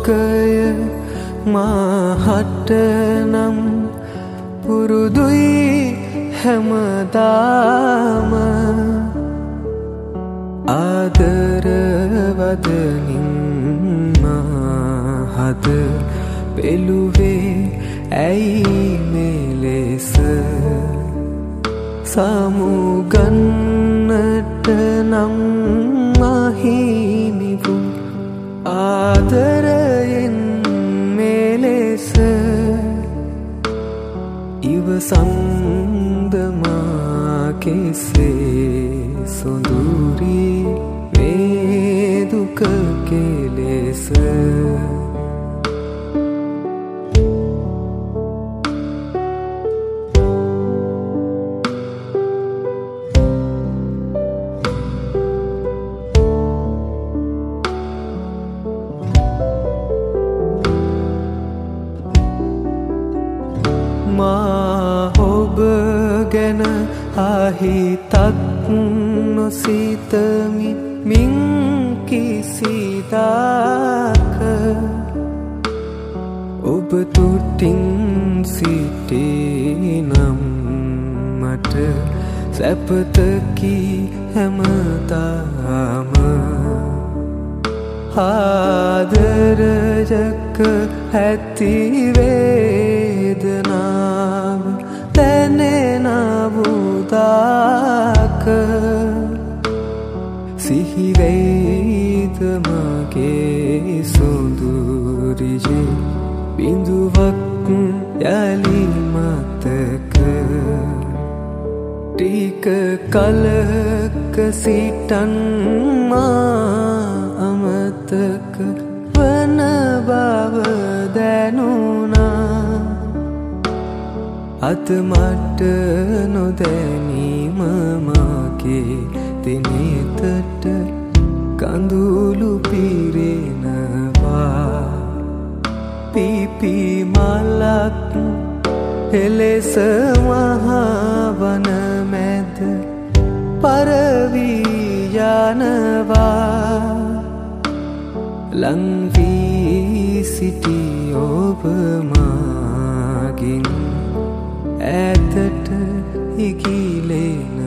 ශෝකය මාහට නම් පුරුදුයි හැමදාම ආදරවදනින් මාහද පෙළුවේ ඇයි මෙලෙස සමුගන්නට නම් අහිමි වූ ආදරයෙන් මෙලෙස ඉවසන්ද මා කෙසේ සොඳුරි මේ දුක කෙලෙස මා ඔබ ගැන අහිතත් නොසිතමි මින් කිසිදාක ඔබ තුටින් සිටේ නම් මට සැපතකි හැමදාම ආදරයක ඇති වේදනාව දැනෙන වූදාක සිහි වෙයිද මගේ සොඳුරියේ බිඳුවක් යලි මතක ටික කලක සිටන් මා අමතක වන බව දැනුණා අත මට නොදැනීම මගේ දිනෙතට කඳුළු පිරෙනවා පිපි මලක් එලෙස මහවන මැද පරවී යනවා ලං වී සිටි ඔබ මාගින් ඈතට ඉගිලෙන